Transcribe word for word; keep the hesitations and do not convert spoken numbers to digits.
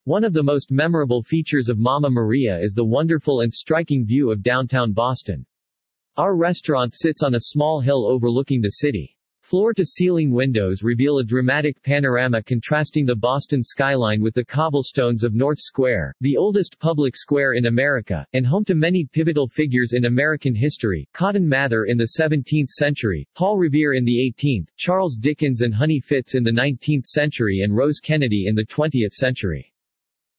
One of the most memorable features of Mama Maria is the wonderful and striking view of downtown Boston. Our restaurant sits on a small hill overlooking the city. Floor-to-ceiling windows reveal a dramatic panorama contrasting the Boston skyline with the cobblestones of North Square, the oldest public square in America, and home to many pivotal figures in American history: Cotton Mather in the seventeenth century, Paul Revere in the eighteenth, Charles Dickens and Honey Fitz in the nineteenth century, and Rose Kennedy in the twentieth century.